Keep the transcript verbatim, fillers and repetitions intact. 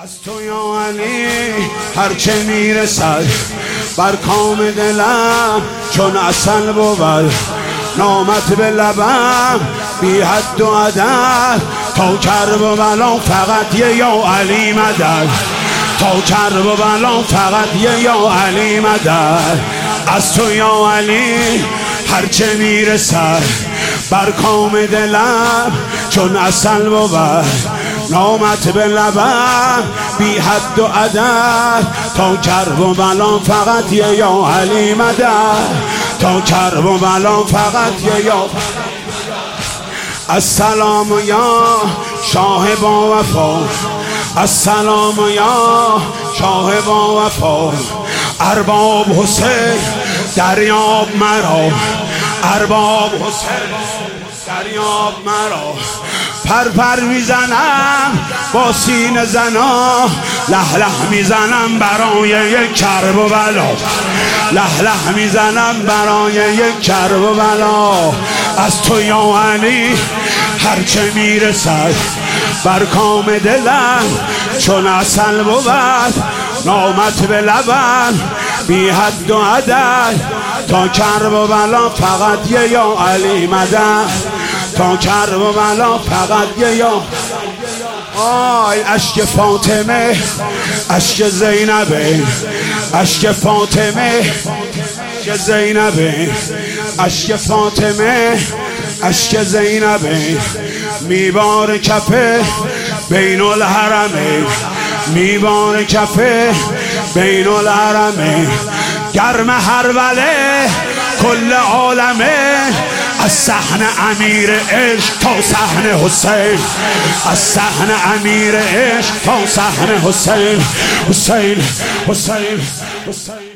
از تو یا علی هرچه میرسد بر کام دلم چون عسل بود، نامت به لبم بی حد و عدد، تا کرب و بلا فقط یه یا علی مدد، تا کرب و بلا فقط یه یا علی مدد. از تو یا علی هرچه میرسد بر کام دلم چون عسل بود، نامت به لبم بی حد و عدد، تا کرب و بلا فقط یه یا علی مدد، تا کرب و بلا فقط یه یا. السلام یا شاه با وفا، السلام یا شاه با وفا، ارباب حسین دریاب مرا، ارباب حسین دریاب مرا. پر پر میزنم با سینه زنا، له له میزنم برای یک کرب و بلا، له له میزنم برای یک کرب و بلا. از تو یا علی هرچه میرسد بر کام دلم چون عسل بود، نامت به لبم بی حد و عدد، تا کرب و بلا فقط یه یا علی مدد، تا کرب و بلا فقط یه یا. آی اشک فاطمه اشک زینبه، اشک فاطمه اشک زینبه، اشک فاطمه اشک زینبه، میبار کفه بین الحرمه، میبار کفه بین الحرمه. گرم هروله کل عالمه، از صحن امیر عشق تا صحن حسین، از صحن امیر عشق تا صحن حسین، حسین حسین حسین.